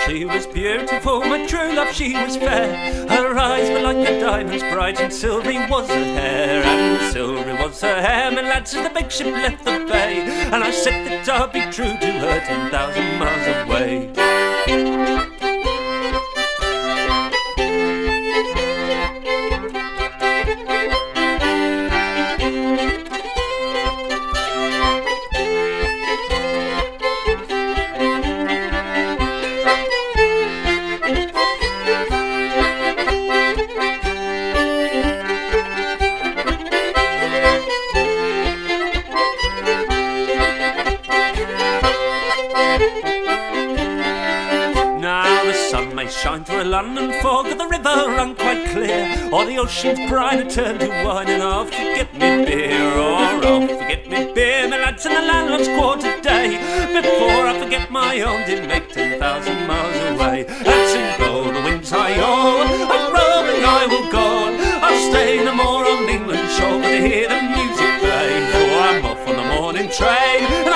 She was beautiful, my true love, she was fair. Her eyes were like the diamonds bright, and silvery was her hair. And silvery was her hair, my lads, as the big ship left the bay. And I said that I'll be true to her 10,000 miles away. Shine through a London fog, or the river run quite clear, or the ocean's brine turn to wine, and I'll forget me beer, or I'll forget me beer, my lads, and the landlord's quarter day, before I forget my own did make 10,000 miles away. That's in blow the winds high on, a roving I will go, I'll stay no more on England's shore, but to hear the music play, for I'm off on the morning train.